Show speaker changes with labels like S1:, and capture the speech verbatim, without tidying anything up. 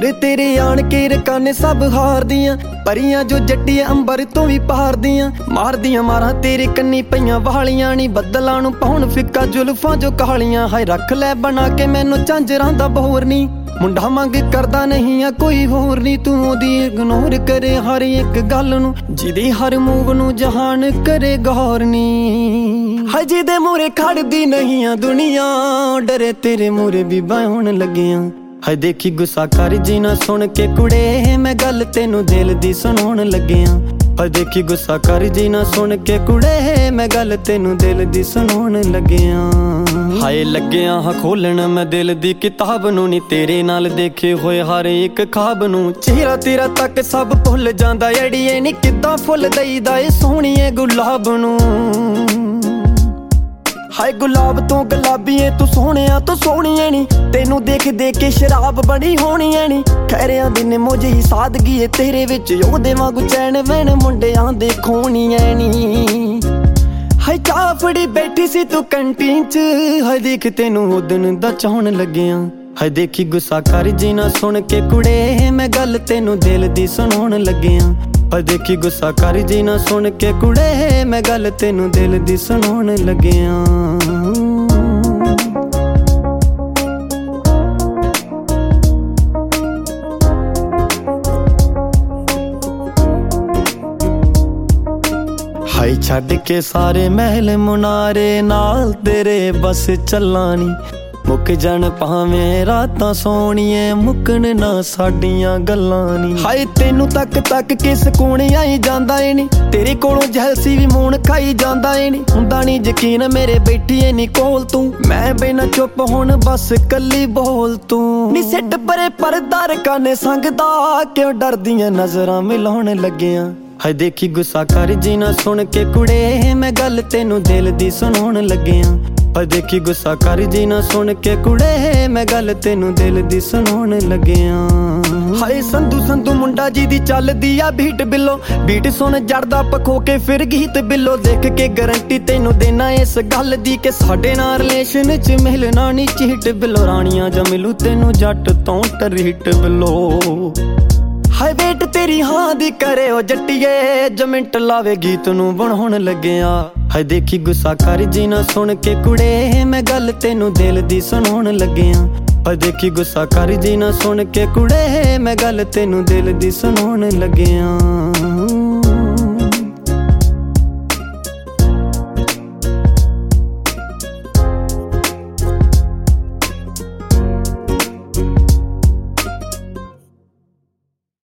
S1: ਮੂਰੇ ਤੇਰੇ ਆਣ ਕੇ ਰਕਾਨੇ ਸਭ ਹਾਰਦੀਆਂ, ਪਰੀਆਂ ਜੋ ਜੱਟੀਆਂ ਅੰਬਰ ਤੋਂ ਵੀ ਪਹਾੜਦੀਆਂ। ਮਾਰਦੀਆਂ ਮਾਰਾਂ ਤੇਰੇ ਕੰਨੀ ਪਈਆਂ ਵਾਲੀਆਂ ਨੀ, ਬੱਦਲਾਂ ਨੂੰ ਪਾਉਣ ਫਿੱਕਾ ਜ਼ੁਲਫਾਂ ਜੋ ਕਾਲੀਆਂ। ਹਾਏ ਰੱਖ ਲੈ ਬਣਾ ਕੇ ਮੈਨੂੰ ਝਾਂਜਰਾਂ ਦਾ ਬੋਰ ਨੀ, ਮੁੰਡਾ ਮੰਗ ਕਰਦਾ ਨਹੀਂ ਆ ਕੋਈ ਹੋਰ ਨੀ। ਤੂੰ ਉਹਦੀ ਇਗਨੋਰ ਕਰੇ ਹਰ ਇੱਕ ਗੱਲ ਨੂੰ, ਜਿਹਦੀ ਹਰ ਮੂਵ ਨੂੰ ਜਹਾਨ ਕਰੇ ਗੌਰ ਨੀ। ਹਾਏ ਜਿਹਦੇ ਮੂਰੇ ਖੜਦੀ ਨਹੀਂ ਆ ਦੁਨੀਆ, ਡਰੇ ਤੇਰੇ ਮੂਰੇ ਵੀ ਬਾਉਣ ਲੱਗਿਆ। ਹਾਏ ਦੇਖੀ ਗੁੱਸਾ ਕਰ ਜੀ ਨਾ ਸੁਣ ਕੇ ਕੁੜੇ, ਮੈਂ ਗੱਲ ਤੈਨੂੰ ਦਿਲ ਦੀ ਸੁਣਾਉਣ ਲੱਗਿਆ। ਹਾਏ ਦੇਖੀ ਗੁੱਸਾ ਕਰ ਜੀ ਨਾ ਸੁਣ ਕੇ ਕੁੜੇ, ਮੈਂ ਗੱਲ ਤੈਨੂੰ ਦਿਲ ਦੀ ਸੁਣਾਉਣ ਲੱਗਿਆ। ਹਾਏ ਲੱਗਿਆ ਹਾਂ ਖੋਲਣ ਮੈਂ ਦਿਲ ਦੀ ਕਿਤਾਬ ਨੂੰ, ਨੀ ਤੇਰੇ ਨਾਲ ਦੇਖੇ ਹੋਏ ਹਰ ਇੱਕ ਖਾਬ ਨੂੰ। ਚਿਹਰਾ ਤੇਰਾ ਤੱਕ ਸਭ ਭੁੱਲ ਜਾਂਦਾ ਅੜੀਏ, ਨੀ ਕਿੱਦਾਂ ਫੁੱਲ ਦਈਦਾ ਏ ਸੋਹਣੀਏ ਗੁਲਾਬ ਨੂੰ। ਹਾਏ ਗੁਲਾਬ ਤੋਂ ਗੁਲਾਬੀਏ ਤੂੰ ਸੋਹਣਿਆ ਤੂੰ ਸੋਹਣੀਏ ਨੀ, ਤੈਨੂੰ ਦੇਖ ਦੇਖ ਕੇ ਸ਼ਰਾਬ ਬਣੀ ਹੋਣੀ ਐ ਨੀ। ਖੈਰਿਆਂ ਦੀ ਨਿੰਮੋ ਜਿਹੀ ਸਾਦਗੀ ਏ ਤੇਰੇ ਵਿੱਚ, ਉਹਦੇ ਵਾਂਗੂ ਚੈਨ ਵੈਣ ਮੁੰਡਿਆਂ ਦੇ ਖੋਣੀ ਐ ਨੀ। ਹਾਏ ਚਾਹ ਫੜੀ ਬੈਠੀ ਸੀ ਤੂੰ ਕੰਟੀਨ ਚ, ਹਾਏ ਦੇਖ ਤੈਨੂੰ ਉਦਣ ਦਾ ਚਾਹਣ ਲੱਗਿਆ। ਹਾਏ ਦੇਖੀ ਗੁੱਸਾ ਕਰ ਜੀ ਨਾ ਸੁਣ ਕੇ ਕੁੜੇ, ਮੈਂ ਗੱਲ ਤੈਨੂੰ ਦਿਲ ਦੀ ਸੁਣਾਉਣ ਲੱਗਿਆ। ਹਾਏ ਦੇਖੀ ਗੁੱਸਾ ਕਰ ਜੀ ਨਾ ਸੁਣ ਕੇ ਕੁੜੇ, ਮੈਂ ਗੱਲ ਤੈਨੂੰ ਦਿਲ ਦੀ ਸੁਣਾਉਣ ਲੱਗਿਆ। ਹਾਏ ਛੱਡ ਕੇ ਸਾਰੇ ਮਹਿਲ ਮੁਨਾਰੇ, ਨਾਲ ਤੇਰੇ ਬਸ ਚੱਲਾਂ ਨੀ। ਮੁੱਕ ਜਾਣ ਭਾਵੇਂ ਰਾਤਾਂ ਸੋਹਣੀਏ, ਮੁੱਕਣ ਨਾ ਸਾਡੀਆਂ ਗੱਲਾਂ ਨੀ। ਹਾਏ ਤੈਨੂੰ ਤੱਕ ਤੱਕ ਕੇ ਸਕੂਨ ਆਈ ਜਾਂਦਾ ਏ ਨੀ, ਤੇਰੇ ਕੋਲੋਂ ਜੈਲਸੀ ਵੀ ਮੂਣ ਖਾਈ ਜਾਂਦਾ ਏ ਨੀ। ਹੁੰਦਾ ਨੀ ਯਕੀਨ ਮੇਰੇ ਬੈਠੀ ਏ ਨੀ ਕੋਲ ਤੂੰ, ਮੈਂ ਬਿਨਾਂ ਚੁੱਪ ਹੁਣ ਬਸ ਕੱਲੀ ਬੋਲ ਤੂੰ। ਨੀ ਸਿੱਟ ਪਰੇ ਪਰਦਾ ਰਕਾਨੇ ਸੰਗਦਾ, ਕਿਉਂ ਡਰਦੀਆਂ ਨਜ਼ਰਾਂ ਮਿਲਾਉਣ ਲੱਗਿਆ। ਹਾਏ ਦੇਖੀ ਗੁੱਸਾ ਕਰ ਜੀ ਨਾ ਸੁਣ ਕੇ ਕੁੜੇ, ਮੈਂ ਗੱਲ ਤੈਨੂੰ ਦਿਲ ਦੀ ਸੁਣਾਉਣ ਲੱਗਿਆ। ਹਾਏ ਦੇਖੀ ਗੁੱਸਾ ਕਰ ਜੀ ਨਾ ਸੁਣ ਕੇ ਕੁੜੇ, ਮੈਂ ਗੱਲ ਤੈਨੂੰ ਦਿਲ ਦੀ ਸੁਣਾਉਣ ਲੱਗਿਆ। ਹਾਏ ਸੰਧੂ ਸੰਧੂ ਮੁੰਡਾ ਜੀ ਦੀ ਚੱਲਦੀ ਆ ਬੀਟ ਬਿੱਲੋ, ਬੀਟ ਸੁਣ ਜੜਦਾ ਪਖੋ ਕੇ ਫਿਰ ਗੀਤ ਬਿੱਲੋ। ਦੇਖ ਕੇ ਗਰੰਟੀ ਤੈਨੂੰ ਦੇਣਾ ਇਸ ਗੱਲ ਦੀ, ਕਿ ਸਾਡੇ ਨਾਲ ਰਿਲੇਸ਼ਨ ਚ ਮਿਲਣਾ ਨੀ ਚੀਟ ਬਿੱਲੋ। ਰਾਣੀਆਂ ਜਾਂ ਮਿਲੂ ਤੈਨੂੰ ਜੱਟ ਤੋਂ ਟਰੀਟ ਬਿੱਲੋ। ਹਾਏ ਵੇਟ ਤੇਰੀ ਹਾਂ ਦੀ ਕਰੇ ਉਹ ਜੱਟੀਏ, ਜੋ ਮਿੰਟ ਲਾਵੇ ਗੀਤ ਨੂੰ ਬਣਾਉਣ ਲੱਗਿਆ। ਹਾਏ ਦੇਖੀ ਗੁੱਸਾ ਕਰ ਜੀ ਨਾ ਸੁਣ ਕੇ ਕੁੜੇ, ਮੈਂ ਗੱਲ ਤੈਨੂੰ ਦਿਲ ਦੀ ਸੁਣਾਉਣ ਲੱਗਿਆ। ਹਾਏ ਦੇਖੀ ਗੁੱਸਾ ਕਰ ਜੀ ਨਾ ਸੁਣ ਕੇ ਕੁੜੇ, ਮੈਂ ਗੱਲ ਤੈਨੂੰ ਦਿਲ ਦੀ ਸੁਣਾਉਣ ਲੱਗਿਆ।